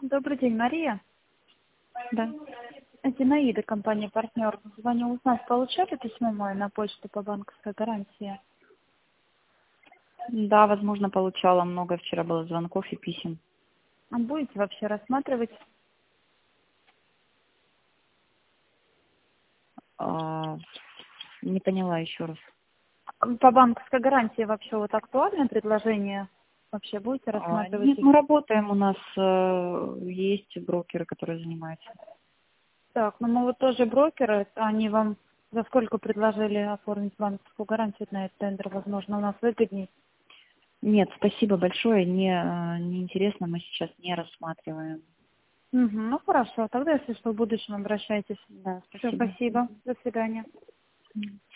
Добрый день, Мария. Да. Зинаида, компания «Партнер». Звоню узнать, получали письмо мое на почту по банковской гарантии? Да, возможно, получала много. Вчера было звонков и писем. А будете вообще рассматривать? А, не поняла еще раз. По банковской гарантии вообще вот актуальное предложение? Вообще будете рассматривать? Нет, мы работаем. У нас есть брокеры, которые занимаются. Так, ну мы вот тоже брокеры, они вам за сколько предложили оформить банковскую гарантию на этот тендер? Возможно, у нас выгодней. Нет, спасибо большое. Не интересно, мы сейчас не рассматриваем. Угу, ну хорошо, тогда если что, в будущем обращайтесь. Да, Все, спасибо. спасибо. До свидания.